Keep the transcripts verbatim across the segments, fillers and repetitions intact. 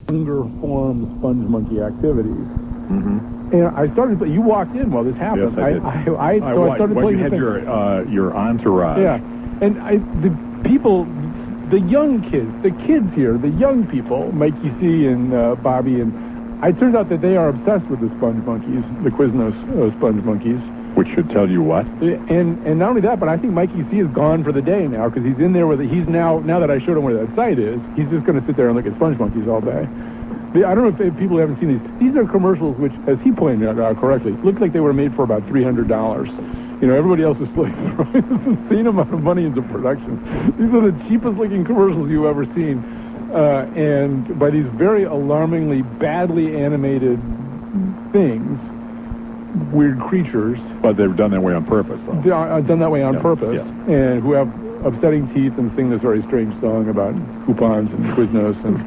younger form sponge monkey activities. Mm-hmm. And I started. You walked in while this happened. Yes, I did. I, I, I, I, so I, I started well, playing you the had thing. your uh, your entourage. Yeah, and I, the people, the young kids, the kids here, the young people, Mikey C and uh, Bobby, and it turns out that they are obsessed with the sponge monkeys, the Quiznos uh, sponge monkeys. Which should tell you what? And and not only that, but I think Mikey C is gone for the day now because he's in there with it. He's now now that I showed him where that site is, he's just going to sit there and look at sponge monkeys all day. The, I don't know if they, people haven't seen these. These are commercials which, as he pointed out uh, correctly, look like they were made for about three hundred dollars. You know, everybody else is like throwing an insane amount of money into production. These are the cheapest looking commercials you've ever seen, uh, and by these very alarmingly badly animated things. Weird creatures. But they've done that way on purpose, though. They are, uh, done that way on yeah, purpose. Yeah. And who have upsetting teeth and sing this very strange song about coupons and Quiznos. And,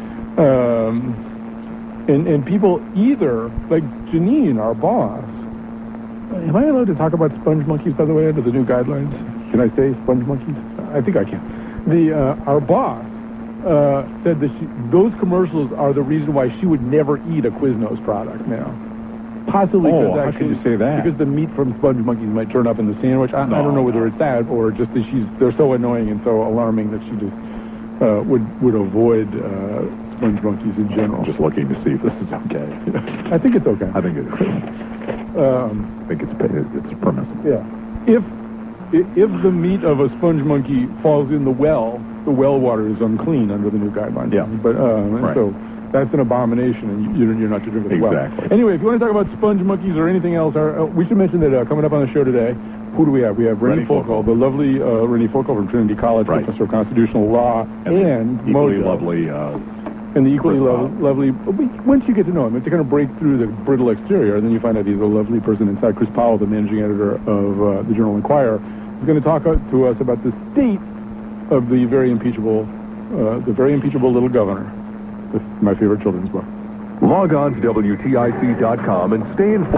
um, and, and people either, like Janine, our boss. Am I allowed to talk about sponge monkeys, by the way, under the new guidelines? Can I say sponge monkeys? I think I can. The uh, Our boss uh, said that she, those commercials are the reason why she would never eat a Quiznos product now. Possibly oh, because how actually, can you say that? Because the meat from sponge monkeys might turn up in the sandwich. I, no, I don't know whether no. it's that or just that she's they're so annoying and so alarming that she just uh, would would avoid uh, sponge monkeys in general. I'm just looking to see if this is okay. I think it's okay. I think it is. Um, I think it's it's permissible. Yeah. If if the meat of a sponge monkey falls in the well, the well water is unclean under the new guidelines. Yeah. But um, right. so. That's an abomination, and you're, you're not to drink it as well. Exactly. Anyway, if you want to talk about sponge monkeys or anything else, our, uh, we should mention that uh, coming up on the show today, who do we have? We have Rennie Folko, the lovely uh, Rennie Folko from Trinity College, right. professor of constitutional law, and, and equally Mojo. lovely. Uh, and the equally lo- lovely. Once you get to know him, it's kind of break through the brittle exterior, and then you find out he's a lovely person inside. Chris Powell, the managing editor of uh, the Journal Enquirer, is going to talk to us about the state of the very impeachable, uh, the very impeachable little governor. With my favorite children's book. Log on to W T I C dot com and stay informed.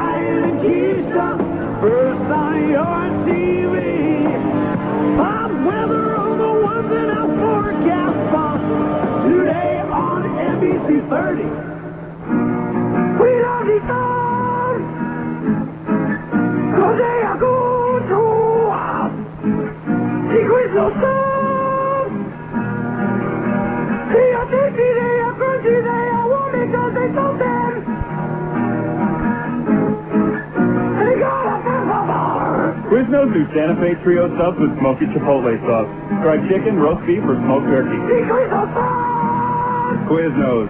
First on your T V. Hot weather on the ones in our forecast box. Today on N B C thirty. We don't need time. Cause they are going to us. Secrets of some. They are tasty, they are crunchy, they are warm because they told them. They got a bar. Quiznos new Santa Fe Trio subs with smoky chipotle sauce. Fried chicken, roast beef, or smoked turkey. Secrets of some. Quiznos.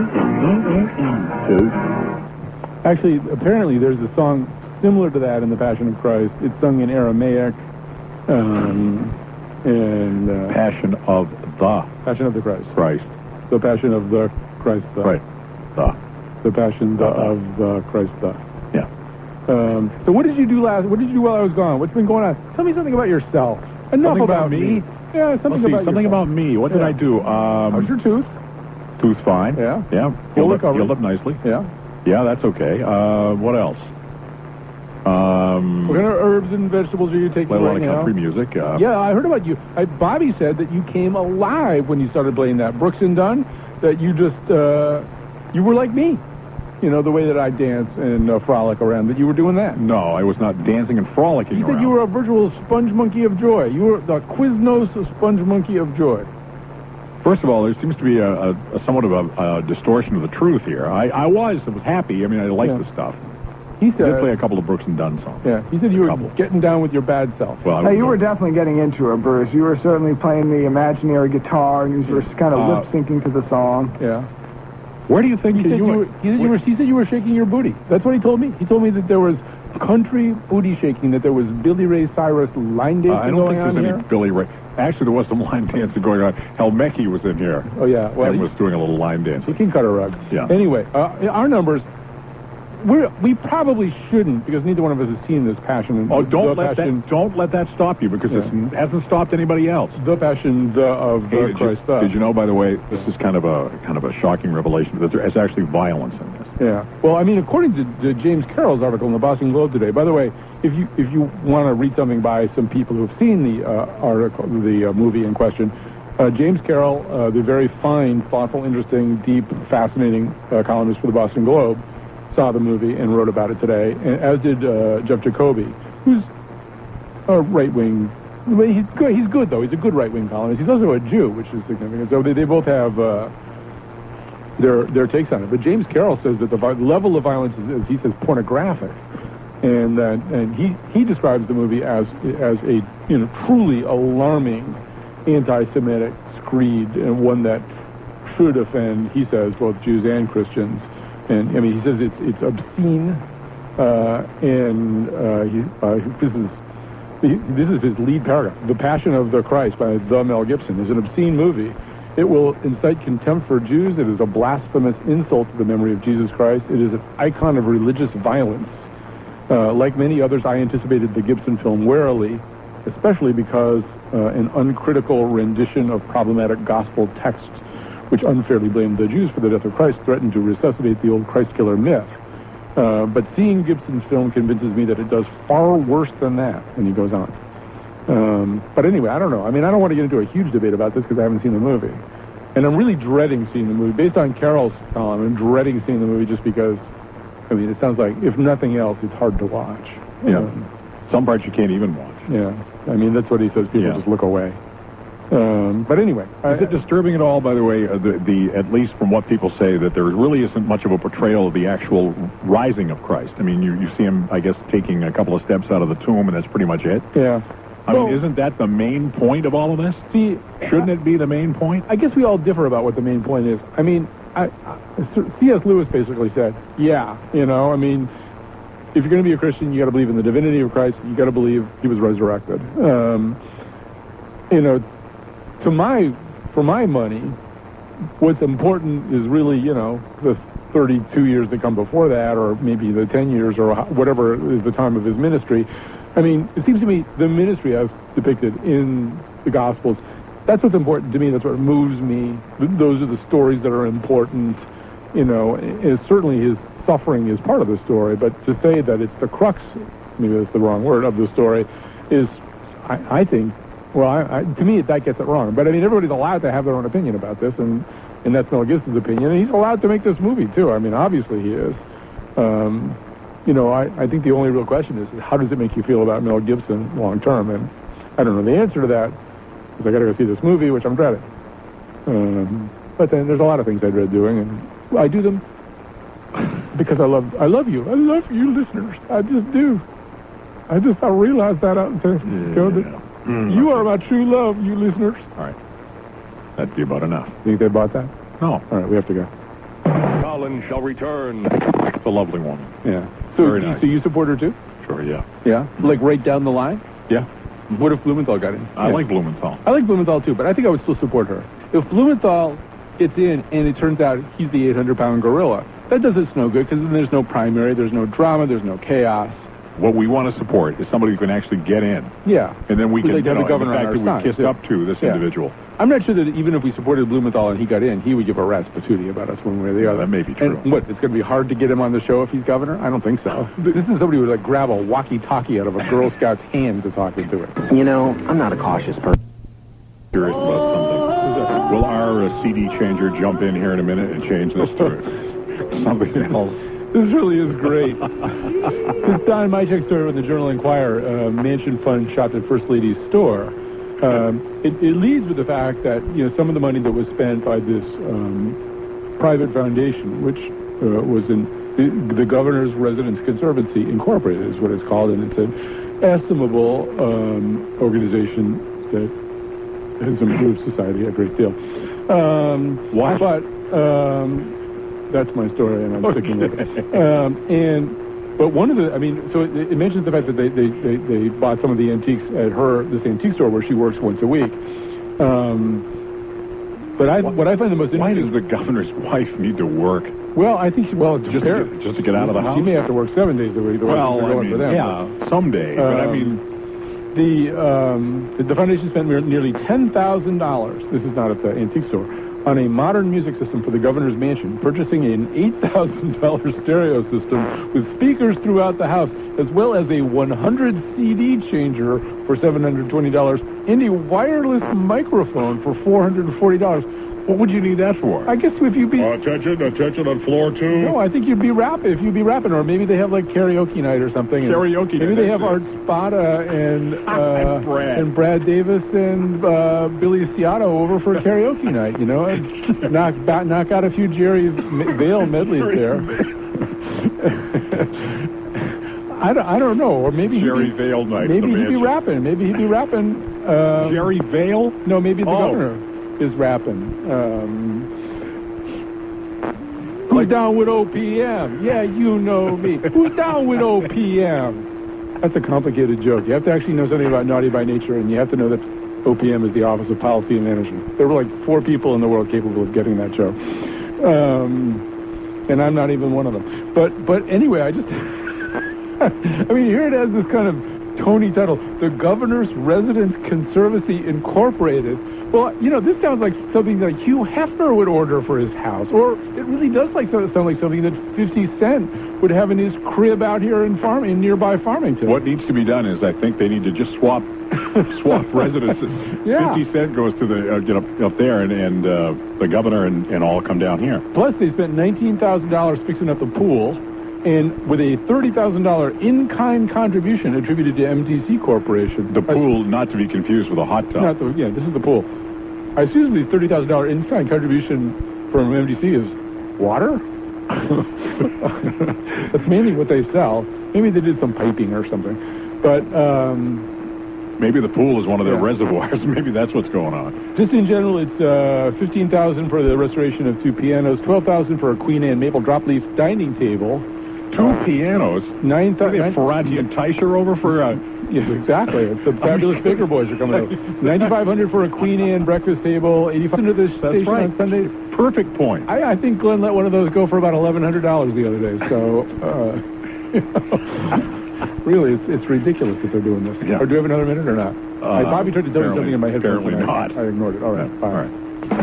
Actually, apparently there's a song similar to that in The Passion of Christ. It's sung in Aramaic. Um, and uh, Passion of the Passion of the Christ. Christ. The Passion of the Christ. The. Right. The. The Passion the, Uh, of the Christ. The. Yeah. Um, so what did you do last? What did you do while I was gone? What's been going on? Tell me something about yourself. Enough Something about, about me? Yeah, something Let's see, about something yourself. about me. What did Yeah. I do? Um, How's your tooth? tooth fine. Yeah. Yeah. Healed Healed up, recovered. healed up nicely. Yeah. Yeah, that's okay. Uh, what else? Um, What kind of herbs and vegetables are you taking play a lot right of now? country music. Uh, Yeah, I heard about you. I, Bobby said that you came alive when you started playing that. Brooks and Dunn, that you just, uh, you were like me. You know, the way that I dance and uh, frolic around, that you were doing that. No, I was not dancing and frolicking You said around. you were a virtual sponge monkey of joy. You were the Quiznos sponge monkey of joy. First of all, there seems to be a, a, a somewhat of a, a distortion of the truth here. I, I was, I was happy. I mean, I liked Yeah. the stuff. He I did play said, a couple of Brooks and Dunn songs. yeah, he said you were Couple. getting down with your bad self. Well, I Hey, was you were doing- definitely getting into it, Bruce. You were certainly playing the imaginary guitar, and you were kind of Uh, lip syncing to the song. Yeah. Where do you think He said you, you were, he, said you were, he said you were shaking your booty. That's what he told me. He told me that there was country booty shaking, that there was Billy Ray Cyrus line dancing Uh, I don't going think on there's here. any Billy Ray. Actually, there was some line dancing going on. Helmecki was in here. Oh, yeah. Well, and he- was doing a little line dance. He can cut a rug. Yeah. Anyway, uh, our numbers, we're, we probably shouldn't, because neither one of us has seen this Passion. Oh, the don't let passion, that don't let that stop you, because Yeah. it hasn't stopped anybody else. The Passion the, of Hey, the did, you, Christ. uh, did you know, by the way, this is kind of a kind of a shocking revelation that there is actually violence in this. Yeah. Well, I mean, according to, to James Carroll's article in the Boston Globe today. By the way, if you if you want to read something by some people who've seen the uh, article, the uh, movie in question, Uh, James Carroll, uh, the very fine, thoughtful, interesting, deep, fascinating uh, columnist for the Boston Globe, saw the movie and wrote about it today, and as did uh, Jeff Jacoby, who's a right-wing. He's good. He's good though. He's a good right-wing columnist. He's also a Jew, which is significant. So they, they both have uh, their their takes on it. But James Carroll says that the vi- level of violence is, as he says, pornographic, and uh, and he he describes the movie as as a you know truly alarming anti-Semitic screed, and one that should offend, he says, both Jews and Christians. And I mean, he says it's it's obscene, uh, and uh, he, uh, this is he, this is his lead paragraph. The Passion of the Christ by the Mel Gibson is an obscene movie. It will incite contempt for Jews. It is a blasphemous insult to the memory of Jesus Christ. It is an icon of religious violence. Uh, like many others, I anticipated the Gibson film warily, especially because uh, an uncritical rendition of problematic gospel texts, which unfairly blamed the Jews for the death of Christ, threatened to resuscitate the old Christ killer myth. Uh, but seeing Gibson's film convinces me that it does far worse than that. And he goes on. Um, but anyway, I don't know. I mean, I don't want to get into a huge debate about this because I haven't seen the movie. And I'm really dreading seeing the movie. Based on Carol's column, I'm dreading seeing the movie just because, I mean, it sounds like, if nothing else, it's hard to watch. Yeah. Um, Some parts you can't even watch. yeah. I mean, that's what he says. People Yeah. just look away. Um, but anyway. Is it disturbing at all, by the way, uh, the, the at least from what people say, that there really isn't much of a portrayal of the actual rising of Christ? I mean, you, you see him, I guess, taking a couple of steps out of the tomb, and that's pretty much it. Yeah. I Well- mean, isn't that the main point of all of this? See, Shouldn't it be the main point? I guess we all differ about what the main point is. I mean, I, I, C S Lewis basically said, yeah, you know, I mean, if you're going to be a Christian, you got to believe in the divinity of Christ. You got to believe he was resurrected. Um, you know, to my, for my money, what's important is really, you know, the thirty-two years that come before that, or maybe the ten years, or whatever is the time of his ministry. I mean, it seems to me the ministry as depicted in the Gospels, that's what's important to me. That's what moves me. Th- those are the stories that are important. You know, and certainly his suffering is part of the story, but to say that it's the crux, maybe that's the wrong word, of the story, is, I, I think, well, I, I, to me, that gets it wrong. But, I mean, everybody's allowed to have their own opinion about this, and, and that's Mel Gibson's opinion, and he's allowed to make this movie, too. I mean, obviously he is. Um, you know, I, I think the only real question is, how does it make you feel about Mel Gibson long term? And I don't know the answer to that, because I got to go see this movie, which I'm dreading. Um, but then there's a lot of things I dread doing, and I do them because I love I love you. I love you, listeners. I just do. I just I realize that out there. Yeah. Mm, you okay. are my true love, you listeners. All right. That'd be about enough. Think they bought that? No. All right, we have to go. Colin shall return. It's a lovely woman. Yeah. So, Very you, nice. so you support her too? Sure, yeah. Yeah. Like right down the line? Yeah. What if Blumenthal got in? I Yeah. like Blumenthal. I like Blumenthal too, but I think I would still support her. If Blumenthal gets in and it turns out he's the eight hundred pound gorilla, that does us no good because then there's no primary, there's no drama, there's no chaos. What we want to support is somebody who can actually get in. Yeah. And then we We'd can, like to you have know, the governor the on fact our that we side, kissed too. up to this Yeah. individual. I'm not sure that even if we supported Blumenthal and he got in, he would give a rat's patootie about us one way or the other. That may be true. And what, it's going to be hard to get him on the show if he's governor? I don't think so. This is somebody who would like grab a walkie-talkie out of a Girl Scout's hand to talk into it. You know, I'm not a cautious person. Curious about something. Will our uh, C D changer jump in here in a minute and change this to something else? This really is great. This Don Mychek story in the Journal Enquirer, uh, Mansion Fund shopped at First Lady's store. Um, it, it leads with the fact that, you know, some of the money that was spent by this um, private foundation, which uh, was in the, the Governor's Residence Conservancy Incorporated, is what it's called, and it's an estimable um, organization that has improved society a great deal. Um, What? But um, that's my story, and I'm sticking with it. Um, and but one of the, I mean, so it, it mentions the fact that they, they, they, they bought some of the antiques at her this antique store where she works once a week. Um, but I, what I find the most Why interesting. does the governor's wife need to work? Well, I think she, well, Just just to get, just to get out of the house? She may have to work seven days a week. The way Well, they're I going mean, for them. yeah, someday. But I Um, mean, The, um, the the foundation spent nearly ten thousand dollars. This is not at the antique store on a modern music system for the governor's mansion, purchasing an eight thousand dollars stereo system with speakers throughout the house, as well as a one hundred C D changer for seven hundred twenty dollars and a wireless microphone for four hundred forty dollars. What would you need that for? I guess if you be... Uh, attention, attention on floor two. No, I think you'd be rapping, if you'd be rapping, or maybe they have like karaoke night or something. Karaoke night. Maybe they have Art Spada and, uh, and, Brad. and Brad Davis and uh, Billy Ciotto over for karaoke night, you know, and knock, back, knock out a few Jerry Vale medleys there. I don't, I don't know, or maybe Jerry he'd be, Vale night. Maybe he'd be rapping. Maybe he'd be rapping. Um, Jerry Vale? No, maybe the oh. governor is rapping. Um, who's down with O P M? Yeah, you know me. Who's down with O P M? That's a complicated joke. You have to actually know something about Naughty by Nature, and you have to know that O P M is the Office of Policy and Management. There were like four people in the world capable of getting that joke. Um, and I'm not even one of them. But, but anyway, I just... I mean, here it has this kind of Tony title, the Governor's Residence Conservancy Incorporated. Well, you know, this sounds like something that Hugh Hefner would order for his house, or it really does like sound like something that fifty Cent would have in his crib out here in farm in nearby Farmington. What needs to be done is, I think they need to just swap swap residences. Yeah. fifty Cent goes to the uh, get up up there, and, and uh, the governor and, and all come down here. Plus, they spent nineteen thousand dollars fixing up the pool, and with a thirty thousand dollars in-kind contribution attributed to M T C Corporation. The pool, not to be confused with a hot tub. Not the, yeah, this is the pool. I assume the thirty thousand dollars in-kind contribution from M T C is water? That's mainly what they sell. Maybe they did some piping or something. But, um... maybe the pool is one of their yeah. reservoirs. Maybe that's what's going on. Just in general, it's uh, fifteen thousand dollars for the restoration of two pianos, twelve thousand dollars for a Queen Anne maple drop leaf dining table. Two pianos. Nine thousand. They have Ferranti and Teicher over for. Uh, yes, exactly. It's the fabulous Baker Boys are coming over. Ninety-five hundred for a Queen Anne breakfast table. Eighty-five hundred to the That's station right. on Sunday. Perfect point. I, I think Glenn let one of those go for about eleven hundred dollars the other day. So, uh, you know, really, it's, it's ridiculous that they're doing this. Yeah. Or do we have another minute or not? Uh, I, Bobby tried to tell me something in my head. Apparently not. I, I ignored it. All right. Yeah. Fine. All right.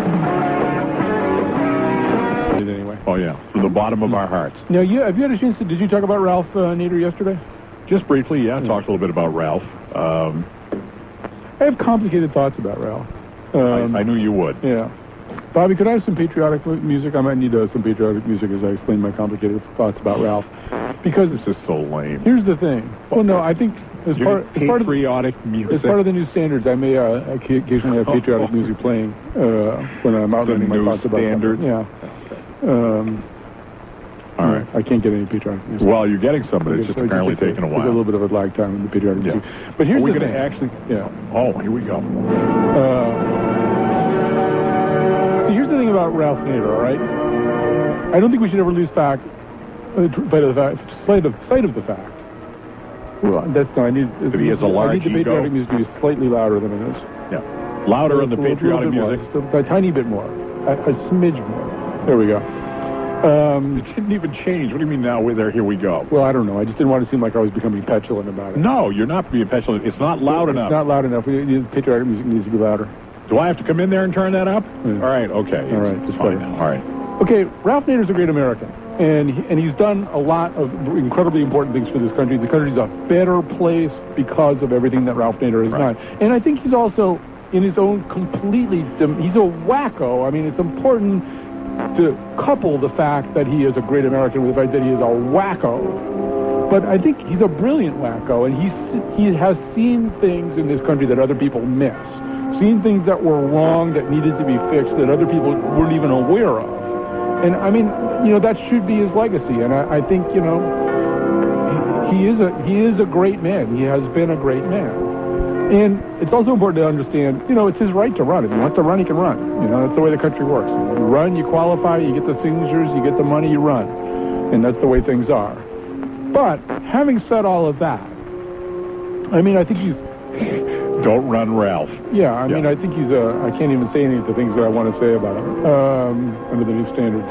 Anyway. Oh yeah, from the bottom of our hearts. Now, you have you had a chance to? Did you talk about Ralph uh, Nader yesterday? Just briefly, yeah. Yeah. Talked a little bit about Ralph. Um, I have complicated thoughts about Ralph. Um, I, I knew you would. Yeah. Bobby, could I have some patriotic music? I might need uh, some patriotic music as I explain my complicated thoughts about Ralph. Because This is so lame. here's the thing. Well, no, I think as You part, need as part of patriotic as music. part of the new standards, I may uh, occa- occasionally have patriotic Oh. music playing uh, when I'm The outlining my new thoughts about standards? something. Yeah. Um, All right. I can't get any patriotic music. Well, you're getting some, but it's just It's apparently just a- taking a There's a while. little bit of a lag time in the patriotic Yeah. music. But here's Are we the gonna thing. actually? Yeah. Oh, here we go. Uh, see, here's the thing about Ralph Nader, all right? I don't think we should ever lose fact, uh, tr- sight of the fact, sight of, sight of the fact. Well, that's no, I need. That he has a I large need the ego. patriotic music to be slightly louder than it is. Yeah. Louder on the A little- patriotic little bit music. more, just a, a tiny bit more, a, a smidge more. There we go. Um, It didn't even change. What do you mean now? We're there. Here we go. well, I don't know. I just didn't want to seem like I was becoming petulant about it. No, you're not being petulant. It's not loud It's enough. not loud enough. We, the patriotic music needs to be louder. Do I have to come in there and turn that up? Yeah. All right. Okay. All right, It's just fine fine. now. All right. Okay, Ralph Nader's a great American, and he, and he's done a lot of incredibly important things for this country. The country's a better place because of everything that Ralph Nader has Right. done. And I think he's also, in his own completely, he's a wacko. I mean, it's important to couple the fact that he is a great American with the fact that he is a wacko. But I think he's a brilliant wacko, and he's, he has seen things in this country that other people miss. Seen things that were wrong that needed to be fixed that other people weren't even aware of. And I mean, you know, that should be his legacy. And I, I think, you know, he, he is a he is a great man. He has been a great man. And it's also important to understand, you know, it's his right to run. If he wants to run, he can run. You know, that's the way the country works. You run, you qualify, you get the signatures, you get the money, you run. And that's the way things are. But having said all of that, I mean, I think he's... Don't run, Ralph. Yeah, I mean, Yeah. I think he's a... I can't even say any of the things that I want to say about him um, under the new standards.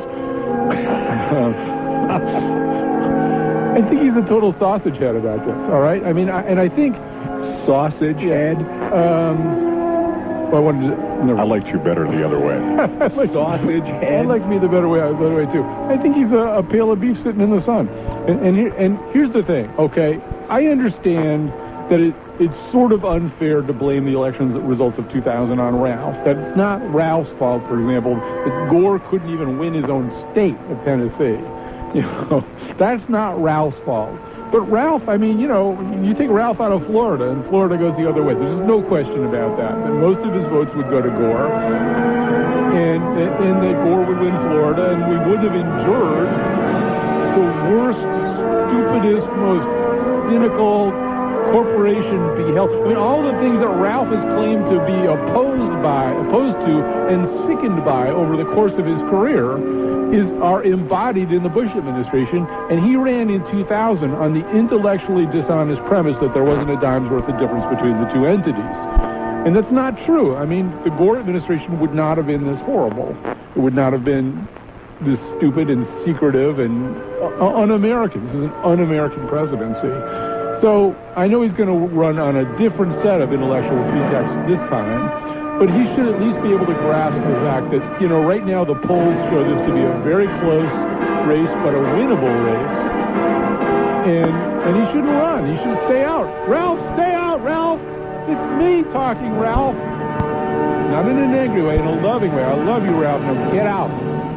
I think he's a total sausage head about this, all right? I mean, I, and I think... Sausage head. Um, Well, I wanted to... Never. I liked you better the other way. I like, Sausage I head. like me the better way, the other way, too. I think he's a, a pail of beef sitting in the sun. And, and, here, and here's the thing, okay? I understand that it, it's sort of unfair to blame the elections results of two thousand on Ralph. That's not Ralph's fault, for example, that Gore couldn't even win his own state of Tennessee. You know, that's not Ralph's fault. But Ralph, I mean, you know, you take Ralph out of Florida, and Florida goes the other way. There's no question about that. That most of his votes would go to Gore, and, and that Gore would win Florida, and we would have endured the worst, stupidest, most cynical corporation be held. I mean, all the things that Ralph has claimed to be opposed by, opposed to, and sickened by over the course of his career is are embodied in the Bush administration, and he ran in two thousand on the intellectually dishonest premise that there wasn't a dime's worth of difference between the two entities. And that's not true. I mean, the Gore administration would not have been this horrible. It would not have been this stupid and secretive and uh, un-American. This is an un-American presidency. So I know he's going to run on a different set of intellectual pretexts this time, but he should at least be able to grasp the fact that, you know, right now the polls show this to be a very close race, but a winnable race. And and he shouldn't run. He should stay out. Ralph, stay out, Ralph. It's me talking, Ralph. Not in an angry way, in a loving way. I love you, Ralph. Now get out.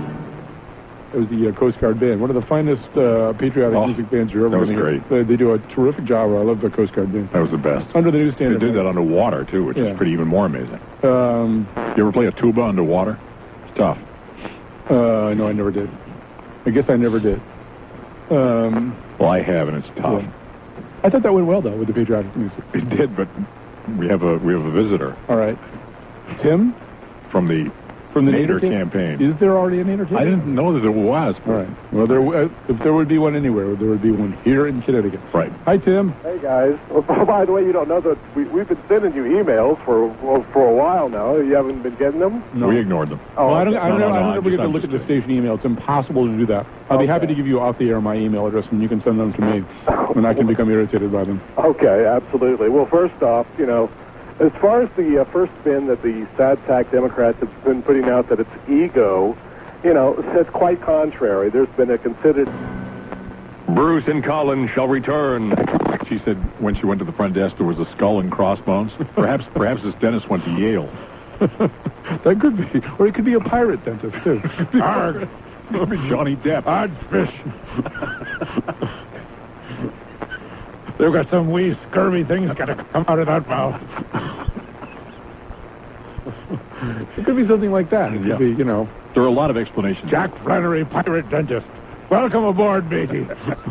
It was the uh, Coast Guard Band, one of the finest uh, patriotic oh, music bands you're ever going to hear. They, they do a terrific job. I love the Coast Guard Band. That was the best. Under the newsstand. They did that underwater, too, which Yeah. is pretty even more amazing. Um, You ever play a tuba underwater? It's tough. uh, no, I never did. I guess I never did. Um, Well, I have, and it's tough. Yeah. I thought that went well, though, with the patriotic music. It did, but we have a we have a visitor All right. Tim? from the From the Nader Nader cam- campaign. Is there already a Nader campaign? I didn't know that there was. All right. Well, there, uh, if there would be one anywhere, there would be one here in Connecticut. Right. Hi, Tim. Hey guys. Well, by the way, you don't know that we, we've been sending you emails for well, for a while now. You haven't been getting them? No. We ignored them. Oh, well, I don't, I don't, No, no, know, I no, don't I'm ever get just- to I'm look at just the station email. It's impossible to do that. I'll be Okay. happy to give you off the air my email address, and you can send them to me, and I can become irritated by them. Okay, absolutely. Well, first off, you know, as far as the uh, first spin that the SAD-TAC Democrats have been putting out that it's ego, you know, it's quite contrary. There's been a considered... Bruce and Colin shall return. She said when she went to the front desk there was a skull and crossbones. Perhaps perhaps this dentist went to Yale. That could be. Or it could be a pirate dentist, too. Arg! It'll be Johnny Depp. Hard fish. They've got some wee scurvy things got to come out of that mouth. It could be something like that. It could Yeah. be, you know, There are a lot of explanations. Jack Flannery, pirate dentist. Welcome aboard, matey.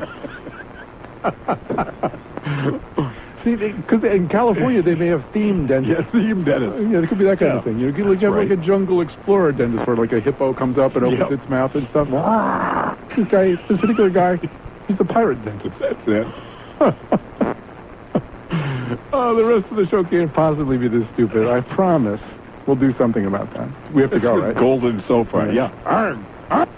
See, because in California they may have themed dentists. Yes, theme dentist. Yeah, it could be that kind Yeah. of thing. You could like, have right. like a jungle explorer dentist where like a hippo comes up and opens Yep. its mouth and stuff. Ah, this guy, this particular guy, he's a pirate dentist. That's it. Oh, the rest of the show can't possibly be this stupid. I promise we'll do something about that. We have to go, right? Golden so far. Yeah. Arg! Arg!